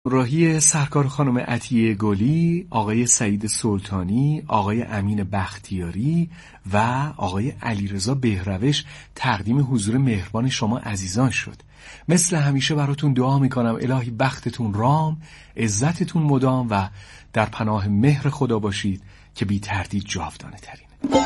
همراهی سرکار خانم عطیه گلی، آقای سعید سلطانی، آقای امین بختیاری و آقای علیرضا بهروش تقدیم حضور مهربان شما عزیزان شد. مثل همیشه براتون دعا میکنم الهی بختتون رام، عزتتون مدام و در پناه مهر خدا باشید که بی تردید جاودانه ترینه.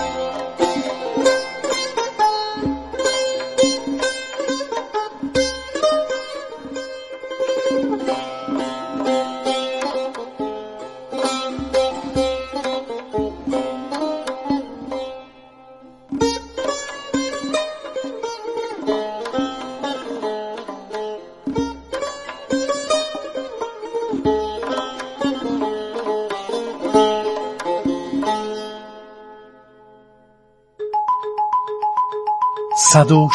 با سلام،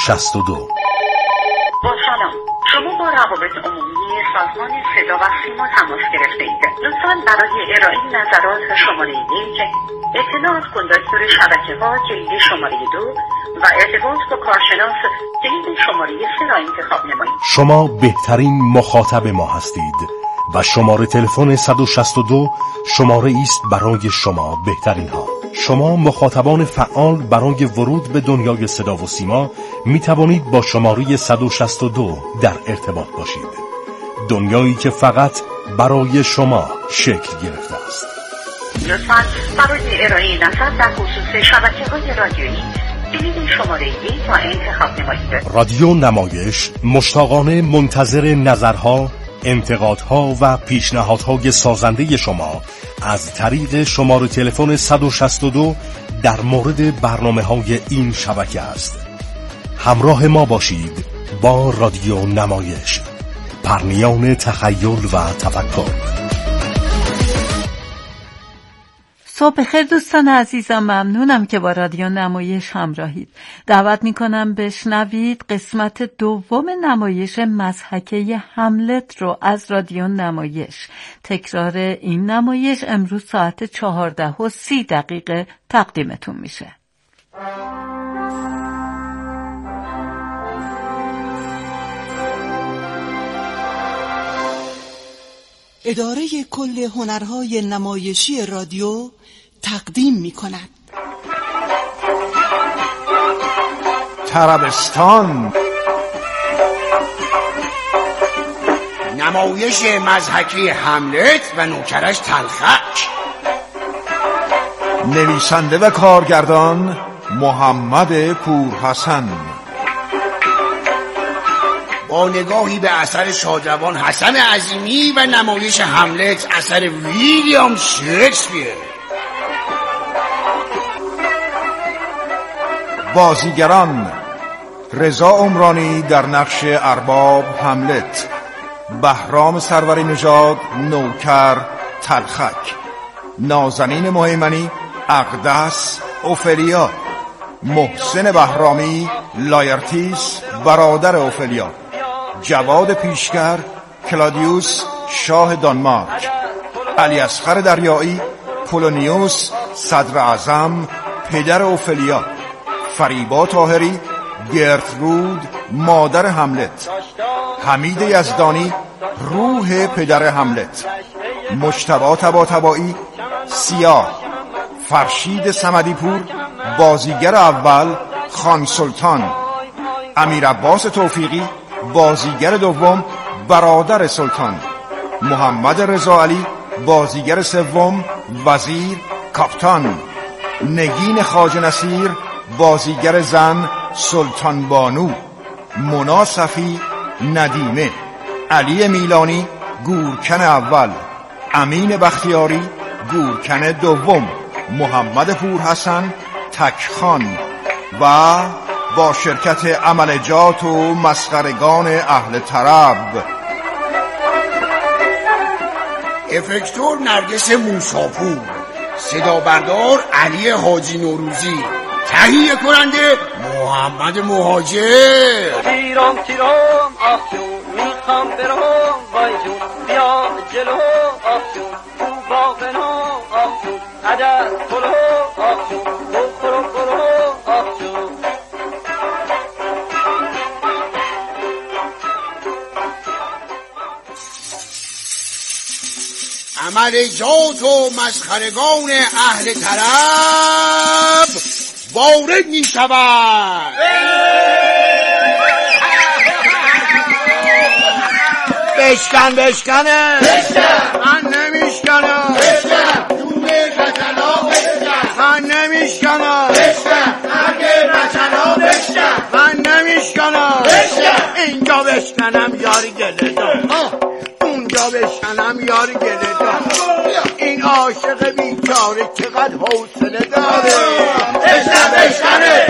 شما با روابط عمومی سازمان صدا و سیما تماس گرفته اید. لطفاً برای ارائه نظرات شماره 1 اطلاعات کنداکتور شبکه‌ها کلید شماره 2 و ارتباط با کارشناس کلید شماره 3 را انتخاب نمایید. شما بهترین مخاطب ما هستید و شماره تلفن 162 شماره است برای شما بهترین ها. شما مخاطبان فعال برای ورود به دنیای صدا و سیما می توانید با شماره 162 در ارتباط باشید. دنیایی که فقط برای شما شکل گرفته است. لطفاً برای ارائه نظر در خصوص شبکه‌های رادیویی کلید شماره 1 را انتخاب نمایید. رادیو نمایش مشتاقانه منتظر نظرها، انتقادها و پیشنهادهای سازنده شما از طریق شماره تلفن 162 در مورد برنامه‌های این شبکه است. همراه ما باشید با رادیو نمایش، پرنیان تخیل و تفکر. صبح خیر دوستان عزیزم، ممنونم که با رادیو نمایش همراهید. دعوت میکنم بشنوید قسمت دوم نمایش مضحکه هملت رو از رادیو نمایش. تکرار این نمایش امروز ساعت 14:30 تقدیمتون میشه. اداره کل هنرهای نمایشی رادیو تقدیم می کند طربستان، نمایش مضحکه هملت و نوکرش تلخک. نویسنده و کارگردان محمد پورحسن، با نگاهی به اثر شادروان حسن عظیمی و نمایش هملت اثر ویلیام شکسپیر. بازیگران: رضا عمرانی در نقش ارباب هملت، بهرام سروری نژاد نوکر تلخک، نازنین مهیمنی اقدس اوفلیا، محسن بهرامی لایرتیس برادر اوفلیا، جواد پیشگر کلادیوس شاه دانمارک، علی اصغر دریایی پولونیوس صدر اعظم پدر اوفلیا، فریبا طاهری گرترود مادر هملت، حمید یزدانی روح پدر هملت، مجتبی طباطبایی سیاه، فرشید صمدی پور بازیگر اول خان سلطان، امیر عباس توفیقی بازیگر دوم برادر سلطان، محمد رضا علی بازیگر سوم وزیر کاپتان، نگین خواجه نصیر بازیگر زن سلطان بانو، مونا صفی ندیمه، علی میلانی گورکن اول، امین بختیاری گورکن دوم، محمد پورحسن تکخان و با شرکت عملجات و مسخرگان اهل طرب. افکتور نرگس موساپور، صدا بردار علی حاجی نوروزی، تهیه کننده محمد مهاجر. تیرام تیرام آخ جون میخوام برام وای جون بیا جلو آخ جون تو باغنا آخ جون عدد کلو آخ جون برو برو آخ جون. عملجات و مسخرگان اهل طرب وارد می شود. بشکنه من نمیشکنم، دونه کچلا من نمیشکنم، اگه بچلا من نمیشکنم، اینجا بشکنم یاری گله دار، اونجا بشکنم یاری گله دار، این عاشق بیچاره چقدر حوصله داره. بشکنه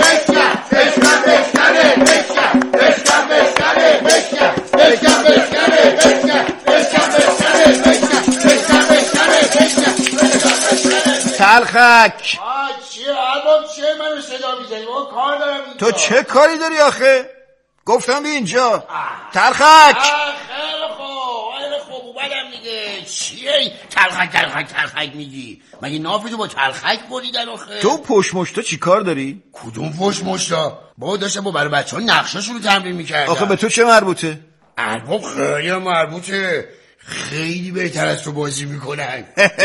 تلخک. چیه الباب چیه منو صدا میزنی؟ با کار دارم اینجا. تو چه کاری داری آخه؟ گفتم بی اینجا. تلخک. خیلی خوب اومدم دیگه. چیه تلخک میگی؟ مگه نافتو با تلخک بریدن آخه؟ تو پشمشتا چی کار داری؟ کدوم پشمشتا؟ با داشتم با برای بچه ها نقشاشون رو تمرین میکردم. آخه به تو چه مربوطه؟ الباب خیلی مربوطه، خیلی بهتر از تو بازی میکنن.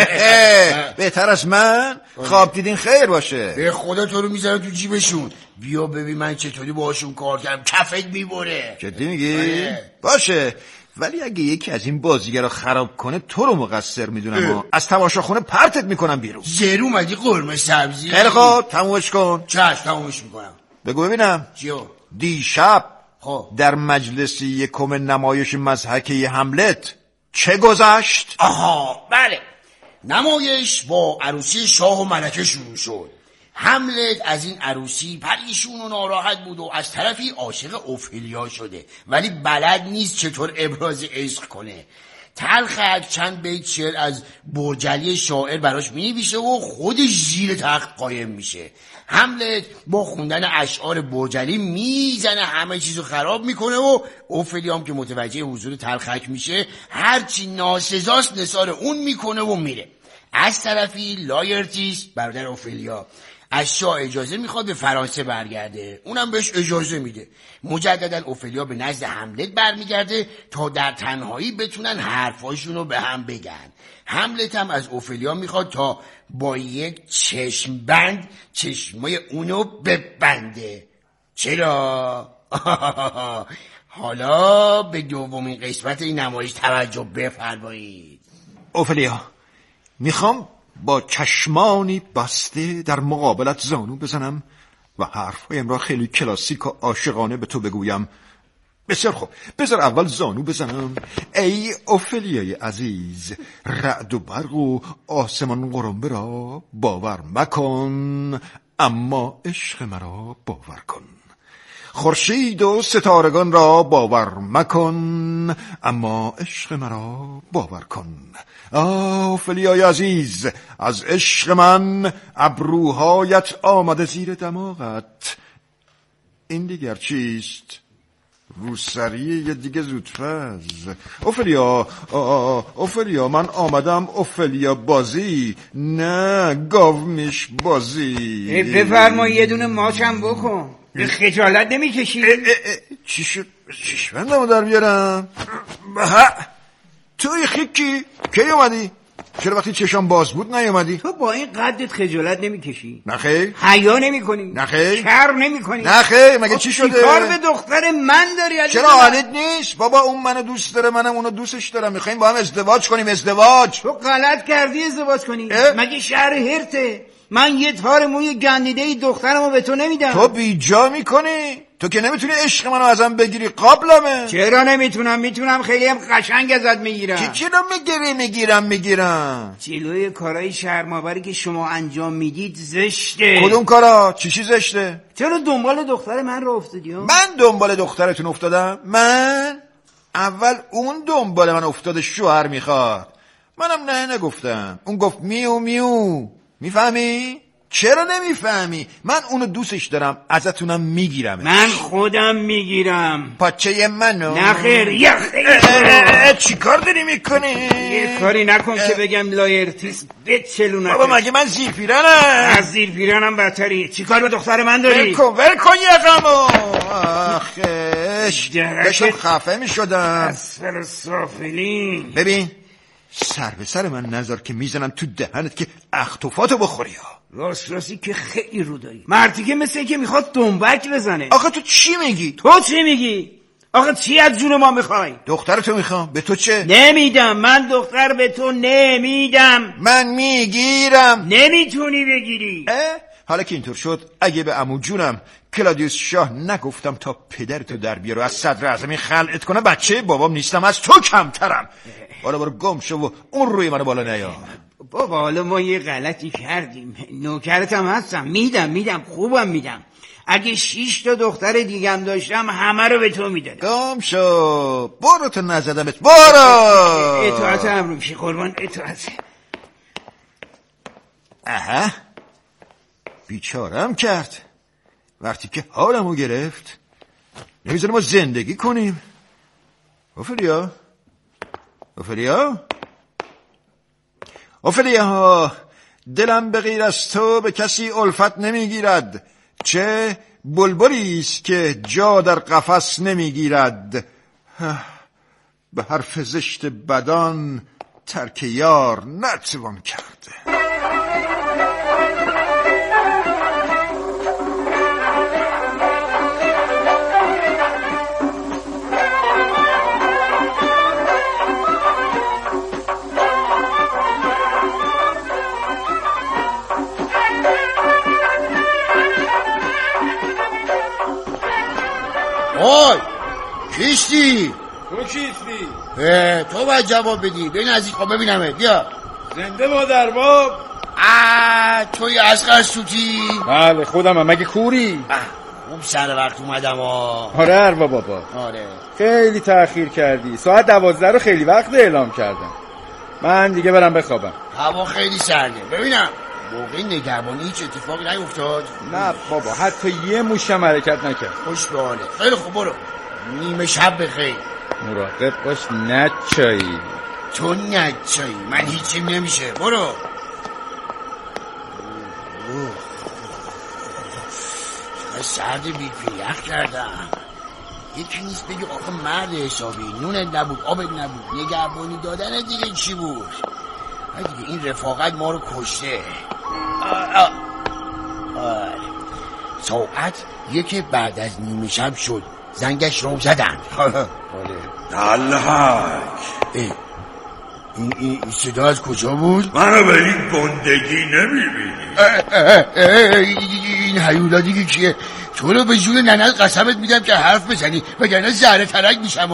بهتر از من؟ خواب دیدین خیر باشه. به خدا تو رو میذارم تو جیبشون، بیا ببین من چطوری باهاشون کار کردم، کفت میبره. جدی میگی؟ باشه، ولی اگه یکی از این بازیگرا خراب کنه تو رو مقصر میدونم، از تماشاخونه پرتت میکنم بیرون. زرو مگه قرمه سبزی؟ خیلی خوب تمومش کن. چشم تمومش میکنم. بگو ببینم چیو؟ دیشب در مجلس یکم نمایش مضحکه هملت چه گذشت؟ آها بله، نمایش با عروسی شاه و ملکه شروع شد. هملت از این عروسی پریشون و ناراحت بود و از طرفی عاشق اوفیلیا شده، ولی بلد نیست چطور ابراز عشق کنه. تلخک چند بیت شعر از برجلی شاعر براش می‌نویسه و خودش زیر تخت قایم میشه. هملت با خوندن اشعار برجلی میزنه همه چیزو خراب میکنه و اوفیلیام که متوجه حضور تلخک میشه هرچی ناسزاست نثار اون میکنه و میره. از طرفی لایرتیس برادر اوفیلیا از شاه اجازه میخواد به فرانسه برگرده، اونم بهش اجازه میده. مجددا اوفیلیا به نزد هملت برمیگرده تا در تنهایی بتونن حرفاشونو به هم بگن. هملت هم از اوفیلیا میخواد تا با یک چشم بند چشمای اونو ببنده. چرا؟ حالا به دومین قسمت این نمایش توجه بفرمایید. اوفیلیا، میخوام با چشمانی بسته در مقابلت زانو بزنم و حرفهایم را خیلی کلاسیک و عاشقانه به تو بگویم. بسیار خوب، بذار اول زانو بزنم. ای اوفیلیای عزیز، رعد و برق و آسمان قرنبه را باور مکن، اما عشق مرا باور کن. خورشید و ستارگان را باور مکن، اما عشق مرا باور کن. اوفیلیای عزیز، از عشق من ابروهایت آمده زیر دماغت. این دیگر چیست؟ روسریه یا دیگه زودفز؟ اوفیلیا من آمدم اوفیلیا بازی، نه گاومیش بازی. بفرما یه دونه ماچم بکن. خجالت نمیکشی؟ چی شد؟ ششمندمو در بیارم؟ توی خیکی کی اومدی؟ چرا وقتی چشم باز بود نیومدی؟ تو با این قدت خجالت نمیکشی؟ نخیر. حیا نمیکنی؟ نخیر. شرم نمیکنی؟ نخیر. مگه چی شده؟ کار به دختر من داری؟ چرا حالت نیست؟ بابا اون منو دوست داره، منم اونو دوستش دارم، میخوایم با هم ازدواج کنیم. ازدواج؟ تو غلط کردی ازدواج کنی. مگه شهر هرته؟ من یه تار موی گندیده دخترمو به تو نمیدم. تو بیجا میکنی؟ تو که نمیتونی عشق منو ازم بگیری، قابلمه. چرا نمیتونم؟ میتونم، خیلی هم قشنگ ازت میگیرم. چرا میگیرم؟ جلوی کارهای شرم‌آوری که شما انجام میدید زشته. کدوم کارا؟ چی زشته؟ چرا دنبال دختر من رو افتادی؟ من دنبال دخترتون افتادم؟ من؟ اول اون دنبال من افتاده، شوهر میخواد. منم نه نگفتم، اون گفت میو میو. میفهمی؟ چرا نمیفهمی؟ من اونو دوستش دارم، ازتونم میگیرم. من خودم میگیرم. پاچه منو؟ نخیر. چی کار داری میکنی؟ یه کاری نکن که بگم لایرتیس بچلونه. بابا مگه من زیرپیرنم؟ از زیرپیرنم بدتری. چی کار به دختر من داری؟ ول کن یقمو. آخه داشتم خفه میشدم. اسفل سافلین. ببین سر به سر من نذار که میزنم تو دهنت که اختفاتو بخوری ها. راستی که خیلی رو داری. مردی که مثل که میخواد دنبک بزنه. آخه تو چی میگی؟ تو چی میگی؟ آخه چی از جون ما میخوای؟ دخترتو میخوام. به تو چه؟ نمیدم. من دختر به تو نمیدم. من میگیرم. نمیتونی بگیری. حالا که اینطور شد، اگه به عمو جونم کلادیوس شاه نگفتم تا پدرتو در بیاره و از صدر اعظمی خلعت کنه، بچه بابام نیستم، از تو کمترم. حالا برو گم شو و اون روی منو بالا نیا. بابا حالا ما یه غلطی کردیم. نوکرتم هستم. میدم خوبم میدم. اگه 6 تا دختر دیگم داشتم همه رو به تو میدادم. گم شو. برو تو نزدمت. برو. اطاعت امر میشه قربان. اطاعت. اها، بیچارم کرد. وقتی که حالمو گرفت نمیذاره ما زندگی کنیم. اوفلیا دلم به غیر از تو به کسی الفت نمیگیرد. چه بلبلی است که جا در قفس نمیگیرد. به حرف زشت بدان ترک یار نتوان کرد. اوی کیستی؟ تو کیستی؟ تو باید جواب بدی. به نزدیک ها ببینمه. بیا. زنده مادر باب. توی اصغر سوتی؟ بله خودم هم. مگه کوری؟ خوب سر وقت اومدم آره اروا بابا. آره خیلی تأخیر کردی. ساعت 12 رو خیلی وقت اعلام کردم. من دیگه برم بخوابم. هوا خیلی سرده. ببینم موقع نگهبانی هیچ اتفاقی نیفتاد؟ نه بابا حتی یه موشم حرکت نکرد. خوش به حاله. خیلی خوب برو. نیمه شب بخیر. مراقب باش نچایی. تو نچایی من هیچیم نمیشه. برو. سرد بی‌پیخ کردم. یکی نیست بگی آخه مرد حسابی. نونت نبود، آبت نبود، نگهبانی دادن دیگه چی بود؟ دیگه این رفاقت ما رو کشته. ساعت 1 بعد از نیمه شب شد. زنگش رو زدن. دلحک این صدا از کجا بود؟ منو به این گندگی نمیبینی؟ این هیولا دیگه کیه؟ تو رو به جون ننت قسمت میدم که حرف بزنی وگرنه زهره ترک میشم.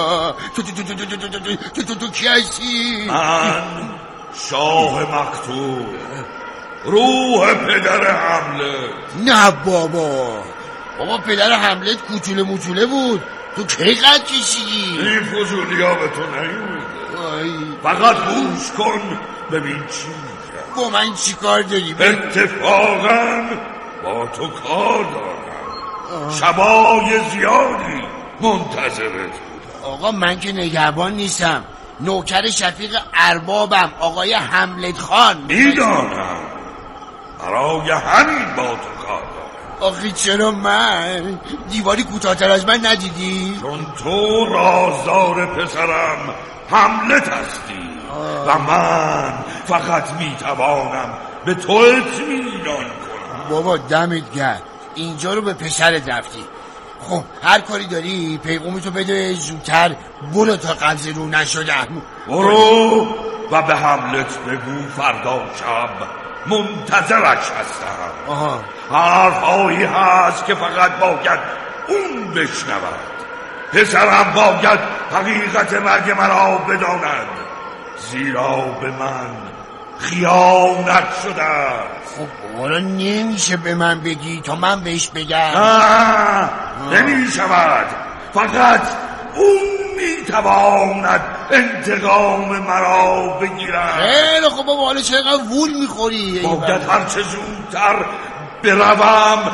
تو کی هستی؟ من شاه مقتول، روح پدر حملت. نه بابا پدر حملت کوچوله موچوله بود. تو کی قد کشیدی؟ این فضولی ها به تو نیومده. فقط گوش کن ببین چی میگم. با من چی کار داری؟ اتفاقا با تو کار دارم. شبای زیادی منتظرت بودم. آقا من که نگهبان نیستم، نوکر شفیق اربابم آقای حملت خان. میدانم برای همین با تو کار دارم. آخی چرا من؟ دیواری کوتاه‌تر از من ندیدی؟ چون تو رازدار پسرم حملت هستی و من فقط میتوانم به تو اطمینان کنم. بابا دمت گرم، اینجا رو به پسرت رفتی. خب هر کاری داری پیغامی تو بده زودتر. برو تا قبض رو نشدم. برو و به حملت بگو فردا شب منتظرش هستم. حرفایی هست که فقط باید اون بشنود. پسرم باید حقیقت مرگ مرا بداند، زیرا به من خیانت شده. خب حالا نمیشه به من بگی تا من بهش بگم؟ نه نمیشود. فقط اون میتواند انتقام مرا بگیرد. خیلی خب بابا حالا چقدر وول میخوری؟ باید هرچه زودتر بروم.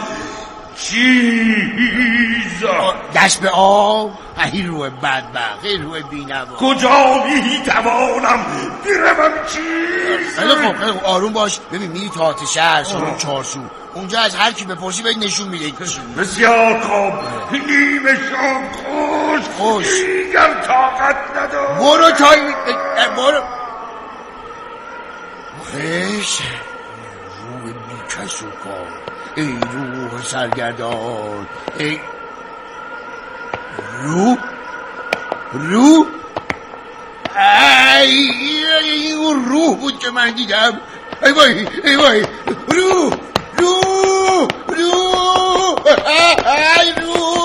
چیز دست به آب. این روح بدبخت، این روح بینوا. کجا میتوانم بروم؟ چیز خیلی خوب آروم باش. ببین میری تا آتش شهر سالن 4 سو. اونجا از هر کی بپرسی بهت نشون میده. بسیار خوب. نیمه شام خوش دیگر طاقت ندارم. برو برو. آخش روح بیکس و کار، ای روح سرگردان، ای روح ای اون روح بود که من دیدم. ای وای روح ای روح.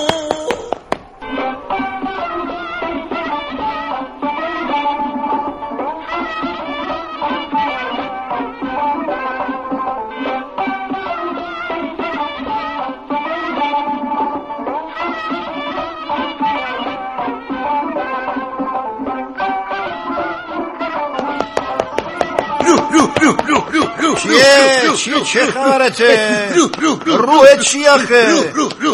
چه خبرته؟ روح چی آخه؟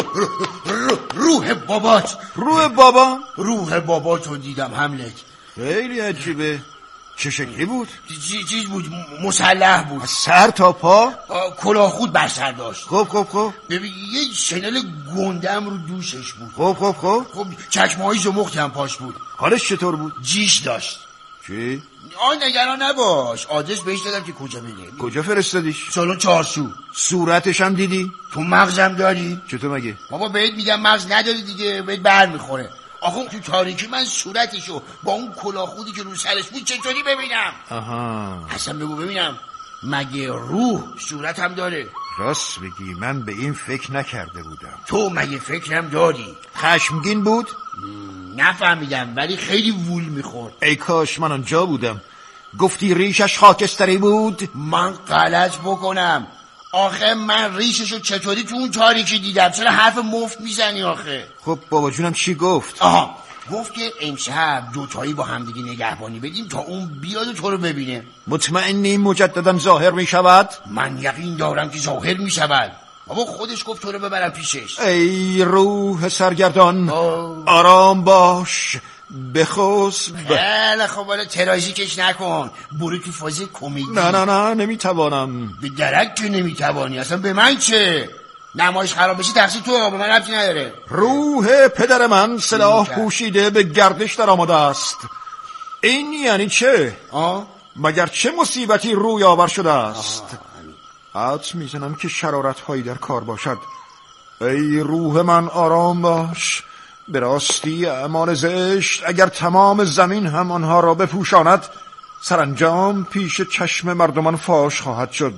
روح بابات. روح بابا؟ روح باباتو دیدم حملت. خیلی عجیبه. چه شکلی بود؟ چیز بود، مسلح بود، سر تا پا؟ کلاه خود بر سر داشت. خب ببین یه شنل گندم رو دوشش بود. خب چکمه‌های زمختی هم پاش بود. حالش چطور بود؟ جیش داشت. چی؟ نگران نباش، آدرس بهش دادم که کجا بره. کجا فرستادیش؟ سالن چارسو. صورتش هم دیدی؟ تو مغزم داری؟ چطور مگه؟ بابا بهت میگم مغز نداری دیگه، بهت بر میخوره. آخه تو تاریکی من صورتشو با اون کلاهخودی که رو سرش بود چطوری ببینم؟ آها. اصلا بگو ببینم مگه روح صورت هم داره؟ راست بگی من به این فکر نکرده بودم. تو مگه فکرم داری؟ خشمگین بود؟ نفهمیدم ولی خیلی وول میخورد. ای کاش من آنجا بودم. گفتی ریشش خاکستری بود؟ من غلط بکنم؟ آخه من ریششو چطوری تو اون تاریکی دیدم؟ چرا حرف مفت میزنی آخه؟ خب بابا جونم چی گفت؟ آها گفت که امشب دوتایی با همدیگه نگهبانی بدیم تا اون بیاد و تو رو ببینه. مطمئنی مجددا ظاهر میشود؟ من یقین دارم که ظاهر میشود. بابا خودش گفت تو رو ببرم پیشش. ای روح سرگردان آرام باش، بخسب. خیلی خب حالا تراژیکش نکن، برو تو فاز کمدی. نه نمیتوانم. به درک که نمیتوانی، اصلا به من چه؟ نمایش خراب بشه تقصیر تو، به من ربطی نداره. روح پدر من سلاح پوشیده به گردش در آماده است. این یعنی چه؟ مگر چه مصیبتی روی آور شده است؟ حدس میزنم که شرارت هایی در کار باشد. ای روح من آرام باش. به راستی اعمال زشت اگر تمام زمین هم آنها را بپوشاند، سرانجام پیش چشم مردمان فاش خواهد شد.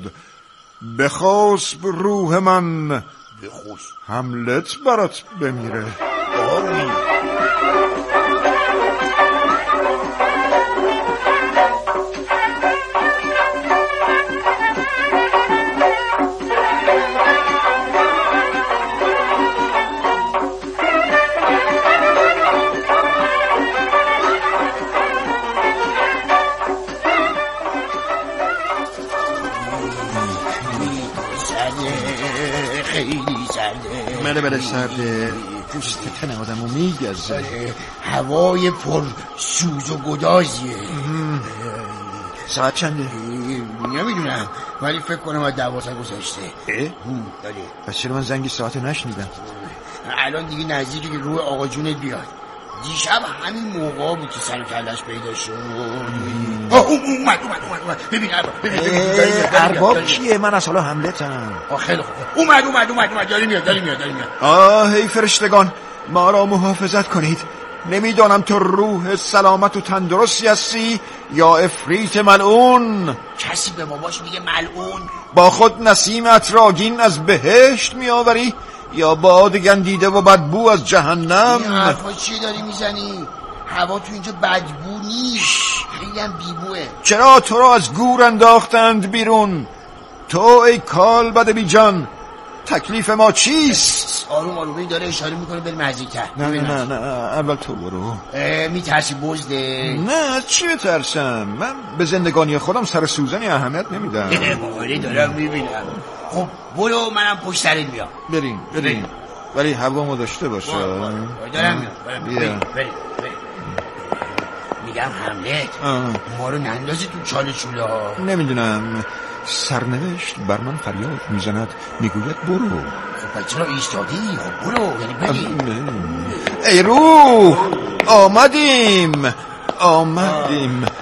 بخسب روح من، بخسب حملت برات بمیره. بله سرده، پوست تن آدمو میگزه. هوای پر سوز و گدازیه. ساعت چنده؟ نمیدونم ولی فکر کنم از 12 گذشته. پس چرا من زنگی ساعت نشنیدم؟ الان دیگه نزدیکی که روح آقا جونت بیاد. دیشب همین موقع بود که سر و کلش پیدا شد. اومد ببین ارباب کیه؟ من از حالا حملتم. خیلی خوب اومد داری میاد. ای فرشتگان ما را محافظت کنید. نمیدانم تو روح سلامت و تندرستی هستی یا افریت ملعون. کسی به باباش میگه ملعون؟ با خود نسیم عطرآگین از بهشت میآوری یا باد گندیده و بدبو از جهنم؟ این حرفا چی داری میزنی؟ هوا تو اینجا بدبو نیست، خیلی هم بیبوه. چرا تو را از گور انداختند بیرون؟ تو ای کالبد بی جان تکلیف ما چیست؟ آروم این داره اشاره میکنه بریم نزدیکتر. نه اول تو برو. میترسی بزده؟ نه چی بترسم، من به زندگانی خودم سر سوزنی اهمیت نمیدم. باری دارم میبینم. خب برو منم پشت سرت میام. بریم ولی هوامو داشته باشه. دارم میام. بریم. میگم حملت ما رو نندازی تو چاله چوله ها. نمیدونم، سرنوشت بر من فریاد میزند میگوید برو. خب چرا ایستادی؟ خب برو، یعنی بریم. ای روح آمدیم آمدیم.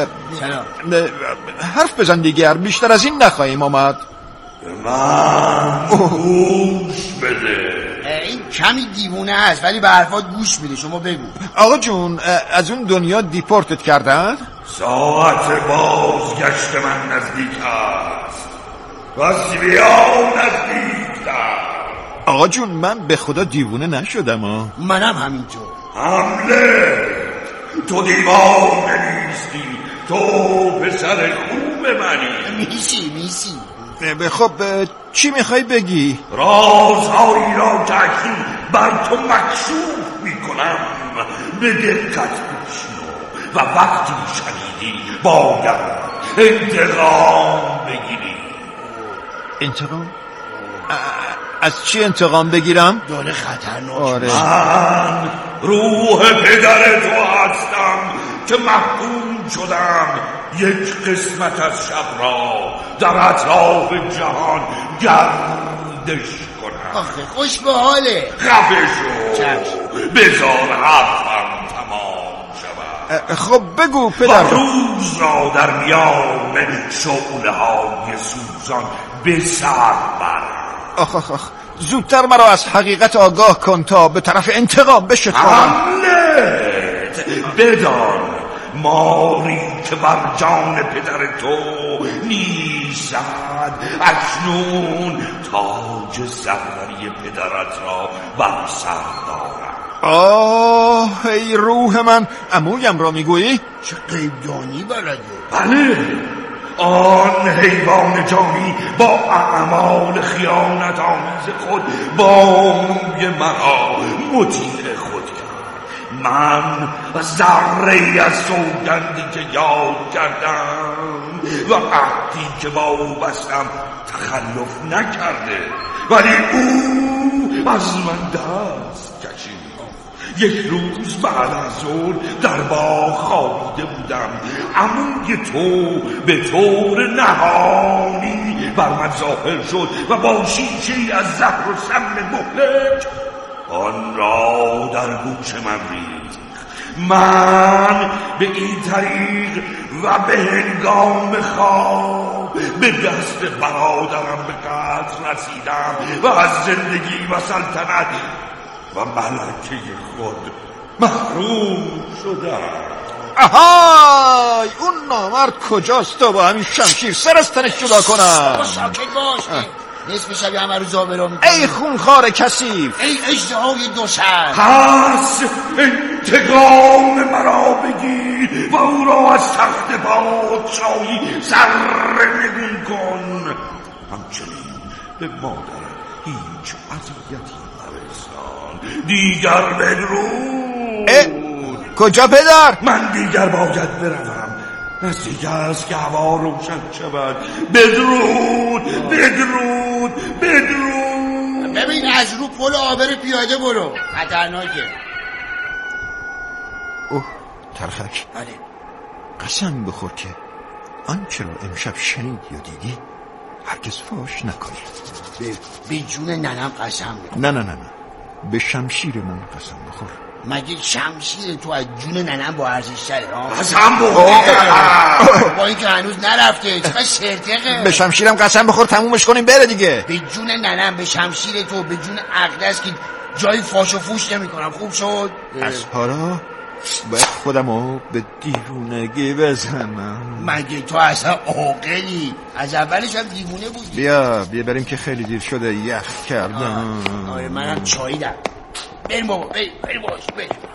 حرف بزن دیگر، بیشتر از این نخواهیم آمد. من گوش بده. این کمی دیوونه است ولی به حرفات گوش میده. شما بگو. آقا جون، از اون دنیا دیپورتت کردن؟ ساعت بازگشت من نزدیک است و سیبیان نزدیکتر. آقا جون، من به خدا دیوونه نشدم. منم همینطور. حمله، تو دیوانه نیستی، تو پسر خوب منی. میسی. خب چی میخوای بگی؟ رازهایی را که اکنون بر تو مکشوف میکنم به دقت بشنو و وقتی شنیدی باید انتقام بگیری. انتقام؟ از چی انتقام بگیرم؟ داره خطرناک. آره. من روح پدر تو هستم که محکوم شدم یک قسمت از شب را در اطراف جهان گردش کنم. آخه خوش به حاله. خفه شو، بذار حرفم تمام شود. خب بگو پدر. روز را در میان شعله های سوزان به سر برم. آخ زودتر مرا از حقیقت آگاه کن تا به طرف انتقام بشتابم. حملت، بدان ماری که بر جان پدر تو نیزد اکنون تاج سروری پدرت را بر سر دارم. ای روح من، عمویم را میگویی؟ چه غیبدانی بلده. بله، آن حیوان جانی با اعمال خیانت آمیز خود با موی مرا مطیع خود کرد. من ذره از سوگندی که یاد کردم و عهدی که با او بستم تخلف نکرده، ولی او از من دست کشید. یک روز بعد از ظهر در باغ خوابیده بودم، عموی تو به طور نهانی بر من ظاهر شد و با شیشه‌ای از زهر و سم مهلک آن را در گوش من ریخت. من به این طریق و به هنگام خواب به دست برادرم به قتل رسیدم و از زندگی و سلطنت و ملکه خود محروم شدم. آهای، اون نامرد کجاست تا با همین شمشیر سر از تنش جدا کنم؟ ساکت باش. نصف شبی همه رو زابرا میکنی. ای خونخوار کثیف، ای اژدهای دو سر. پس انتقام مرا بگیر و او را از تخت پادشاهی سرنگون کن. همچنین به مادرت هیچ اذیتی نرسان. دیگر بدرود. کجا پدر؟ من دیگر باید بروم. نزدیک است که هوا روشن شود. بدرود بدرود بدرود. ببین از رو پل آبر پیاده برو، خطرناکه. اوه ترخک. بله. قسم بخور که آنچه را امشب شنیدی و دیدی هرگز فاش نکنی. به جون ننم قسم بخور. نه به شمشیر من قسم بخور. مگه شمشیر تو از جون ننم با ارزش تره؟ قسم بخور. با اینکه هنوز نرفته چقدر شرطقه. به شمشیرم قسم بخور تمومش کنیم بره دیگه. به جون ننم، به شمشیر تو، به جون عقدس که جای فاش و فوش نمی کنم. خوب شد؟ از حالا باید خودمو به دیوونگی بزنم. مگه تو اصلا عاقلی؟ از اولش هم دیوونه بودی. بیا بریم که خیلی دیر شده، یخ کردم. آره منم چاییدم. بریم بابا، بریم باش.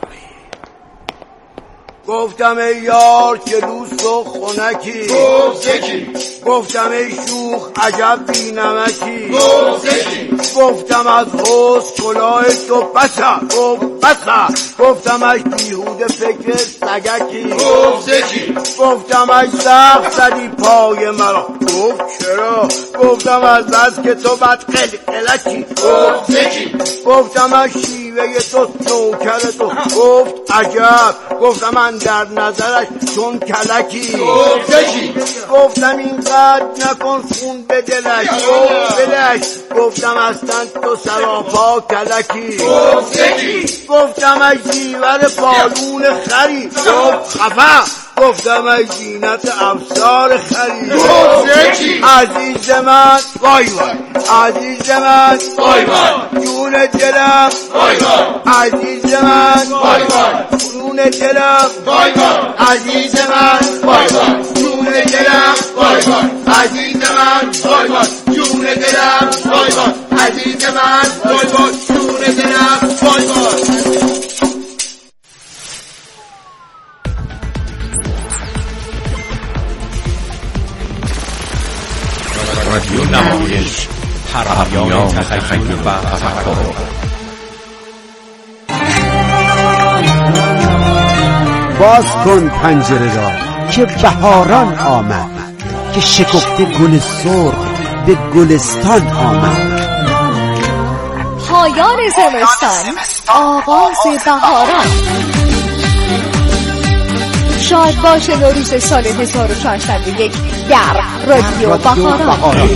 گفتم ای یار که دوست و خونکی، گفتم ای شوخ عجب بی نمکی، گفتم از حسن کلاه تو بسا، گفتم از بیهوده فکر سگکی، گفتم از زخم زدی پای مرا، گفت چرا؟ گفتم از بس که تو بد قلقلکی، گفتم از شیوه شیوه تو نوکر تو. گفت عجب، گفتم من در نظرش چون کلکی. گفتم اینقدر نکن خون به دلش. بلش گفتم اصلا تو سراپا کلکی. گفتم ای زیور پالون خری. گفت خفا، گفتم ای زینت افسار خری. عزیز من وای وای، عزیز من وای وای، جون دلم وای وای، عزیز من وای وای، جون دلم وای وای، عزیز من وای وای، جون دلم وای وای، عزیز من وای وای، جون دلم وای وای، عزیز من وای وای، جون دلم وای وای. رادیو نمایش، پرهمیان تخیل و تفکر. باز کن پنجره را که بهاران آمد، که شکفته گل سرخ به گلستان آمد. پایان زمستان، آغاز بهاران. شاد باشه نوروز سال 1401 در رادیو بهاران.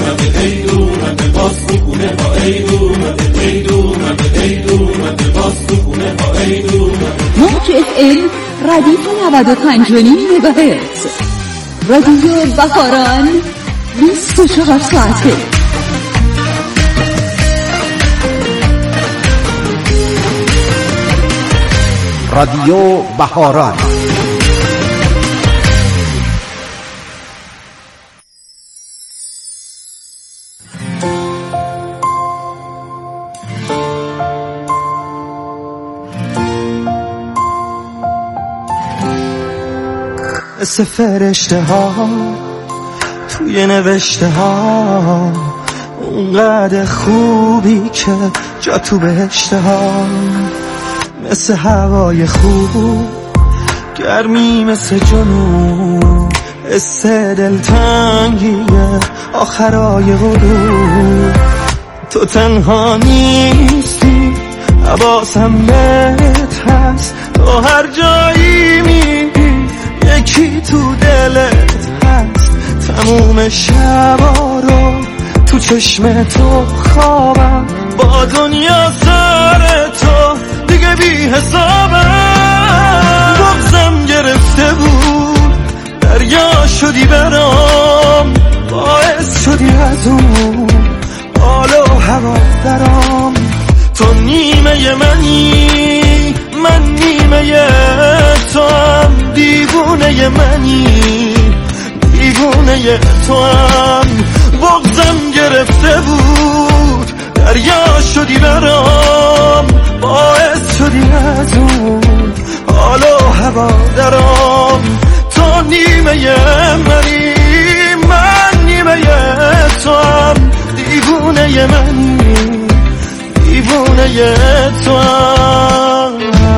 موج FM ردیف 95.9 مگاهرتز. رادیو بهاران 24 ساعته. رادیو بهاران. مثل فرشته ها توی نوشته ها، اونقدر خوبی که جا تو بهشته ها. مثل هوای خوب گرمی، مثل جنوب حس دلتنگیه آخرای غروب. تو تنها نیستی، حواسم بهت هست، تو هر جایی میری یکی تو دلت هست. تموم شبا رو تو چشم تو خوابم، با دنیا سر تو دیگه بی حسابم. بغضم گرفته بود، دریا شدی برام، باعث شدی از اون حال و هوا درام. تو نیمه منی، من نیمه تو هم، دیوونه منی، دیوونه تو هم. بغضم گرفته بود، دریا شدی برام، باعث شدی از اون حال و هوا درام. تو نیمه منی، من نیمه تو هم، دیوونه منی، دیوونه تو هم.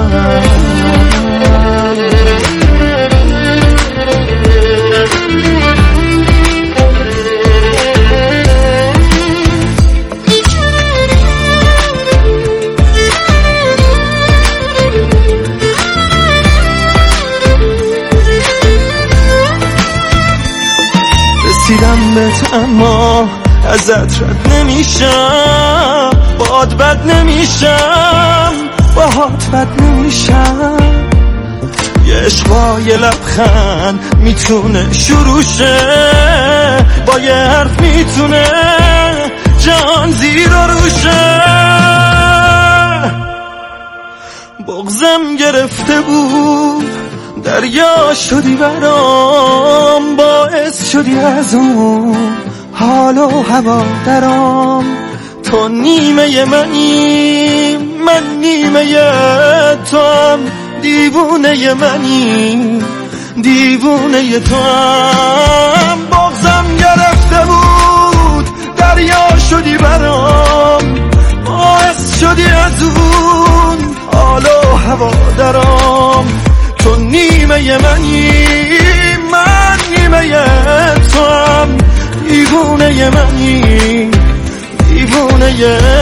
رسیدم بهت اما ازت رد نمیشم، باد بد نمیشم، باهات بد نمیشم. یه عشق با یه لبخند میتونه شروع شه، با یه حرف میتونه جان زیر و روشه. بغضم گرفته بود، دریا شدی برام، باعث شدی از اون حال و هوا درام. تو نیمه منی، من نیمه تو هم، دیوونه منی، دیوونه تو هم. بغضم گرفته بود، دریا شدی برام، باعث شدی از اون حال و هوا درام. تو نیمه منی، من نیمه تو هم، دیوونه منی، دیوونه